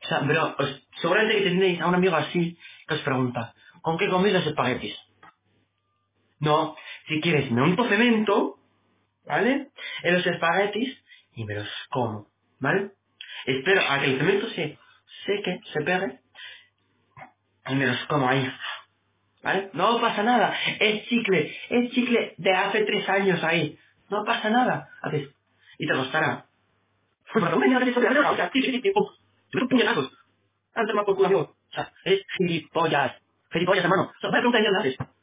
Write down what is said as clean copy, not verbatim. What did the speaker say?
O sea, pero seguramente que tenéis a un amigo así que os pregunta, ¿con qué coméis los espaguetis? No, si quieres, me unto cemento, ¿vale? En los espaguetis y me los como, ¿vale? Espero a que el cemento se seque, se pegue y me los como ahí, ¿vale? No pasa nada, es chicle de hace 3 años ahí, no pasa nada, haces, y te costará. Pues por un año de eso, o sea, sí, pum, te meto puñetazos, antes más por culo, amigo, o sea, es gilipollas, hermano, o sea, vaya pregunta de mierda haces.